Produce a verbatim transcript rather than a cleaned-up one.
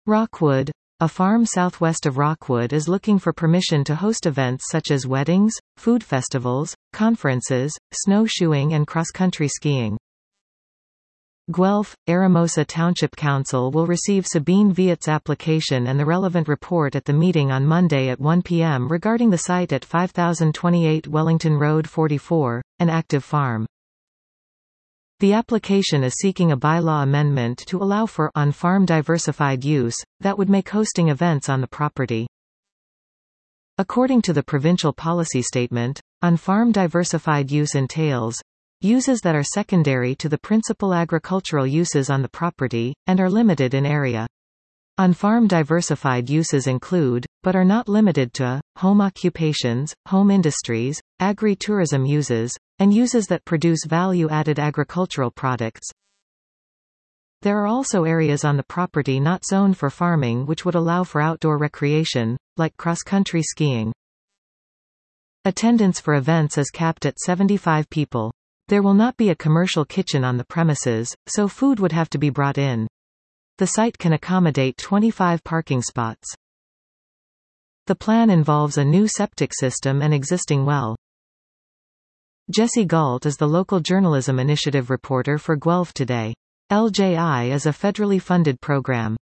Rockwood. A farm southwest of Rockwood is looking for permission to host events such as weddings, food festivals, conferences, snowshoeing and cross-country skiing. Guelph, Aramosa Township Council will receive Sabine Viet's application and the relevant report at the meeting on Monday at one p m regarding the site at five thousand twenty-eight Wellington Road forty-four, an active farm. The application is seeking a bylaw amendment to allow for on-farm diversified use, that would make hosting events on the property. According to the provincial policy statement, on-farm diversified use entails uses that are secondary to the principal agricultural uses on the property, and are limited in area. On-farm diversified uses include, but are not limited to, home occupations, home industries, agri-tourism uses, and uses that produce value-added agricultural products. There are also areas on the property not zoned for farming which would allow for outdoor recreation, like cross-country skiing. Attendance for events is capped at seventy-five people. There will not be a commercial kitchen on the premises, so food would have to be brought in. The site can accommodate twenty-five parking spots. The plan involves a new septic system and existing well. Jesse Galt is the local journalism initiative reporter for Guelph Today. L J I is a federally funded program.